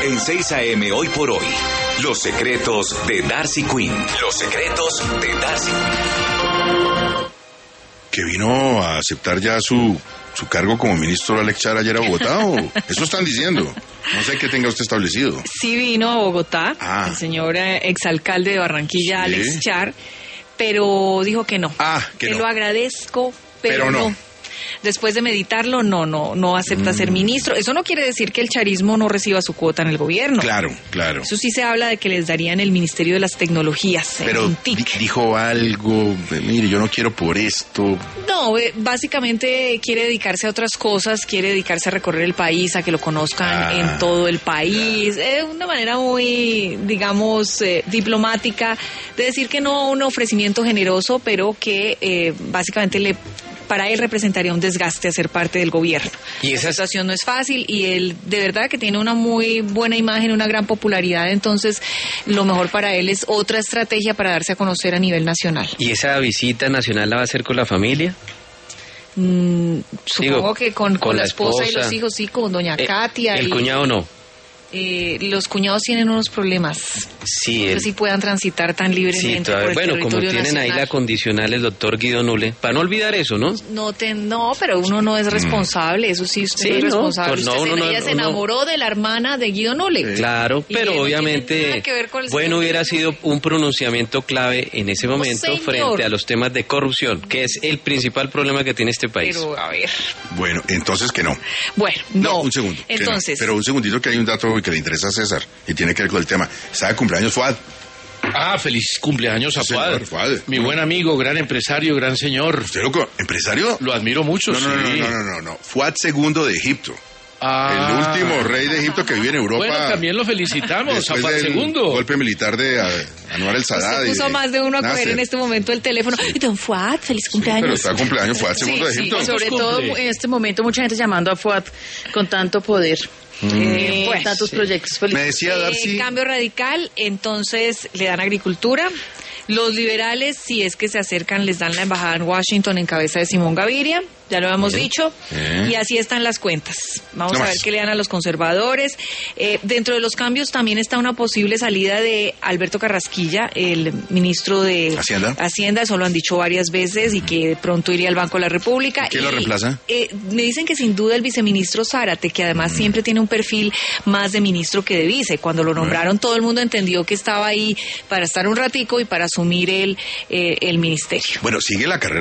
En 6 AM Hoy por Hoy, los secretos de Darcy Quinn. Los secretos de Darcy Quinn. ¿Que vino a aceptar ya su cargo como ministro Alex Char ayer a Bogotá? ¿O eso están diciendo? No sé qué tenga usted establecido. Sí vino a Bogotá, el señor exalcalde de Barranquilla, ¿sí? Alex Char, pero dijo que no. Que no. Lo agradezco, pero no. Después de meditarlo, no acepta ser ministro. Eso no quiere decir que el charismo no reciba su cuota en el gobierno. Claro. Eso sí se habla de que les darían el Ministerio de las Tecnologías. Pero dijo algo, mire, yo no quiero por esto. No, básicamente quiere dedicarse a otras cosas, quiere dedicarse a recorrer el país, a que lo conozcan en todo el país. Una manera muy, digamos, diplomática de decir que no un ofrecimiento generoso, pero que básicamente para él representaría un desgaste a ser parte del gobierno. Y esa situación no es fácil y él de verdad que tiene una muy buena imagen, una gran popularidad, entonces lo mejor para él es otra estrategia para darse a conocer a nivel nacional. ¿Y esa visita nacional la va a hacer con la familia? Supongo que con la esposa y los hijos, sí, con doña Katia. ¿El cuñado no? Los cuñados tienen unos problemas. Sí. No sé si puedan transitar tan libremente por el territorio como tienen nacional. Ahí la condicional el doctor Guido Nule, para no olvidar eso, ¿no? No, pero uno no es responsable, eso sí, usted es responsable. Ella se enamoró de la hermana de Guido Nule. Claro, pero obviamente, hubiera sido un pronunciamiento clave en ese momento frente a los temas de corrupción, que es el principal problema que tiene este país. Pero, a ver. Bueno, entonces que no. Bueno, no. Un segundo. Entonces. Pero un segundito, que hay un dato que le interesa a César y tiene que ver con el tema. Está de cumpleaños Fuad. Feliz cumpleaños a Fuad. Fuad. Mi buen amigo, gran empresario, gran señor. ¿Usted loco? ¿Empresario? Lo admiro mucho, No. Fuad II de Egipto. El último rey de Egipto que vive en Europa. Bueno, también lo felicitamos a Fuad II. Golpe militar de Anwar el-Sadat. Se puso más de uno a coger en este momento el teléfono. Y don Fuad, feliz cumpleaños. Pero está cumpleaños Fuad II de Egipto. Sobre todo en este momento mucha gente llamando a Fuad con tanto poder. Tantos proyectos. Me decía Darcy. Cambio radical, entonces le dan agricultura. Los liberales, si es que se acercan, les dan la embajada en Washington en cabeza de Simón Gaviria, ya lo habíamos dicho, y así están las cuentas. Vamos a ver qué le dan a los conservadores. Dentro de los cambios también está una posible salida de Alberto Carrasquilla, el ministro de Hacienda, eso lo han dicho varias veces, y que de pronto iría al Banco de la República. ¿Quién lo reemplaza? Me dicen que sin duda el viceministro Zárate, que además siempre tiene un perfil más de ministro que de vice. Cuando lo nombraron todo el mundo entendió que estaba ahí para estar un ratico y para asumir el ministerio. Bueno, sigue la carrera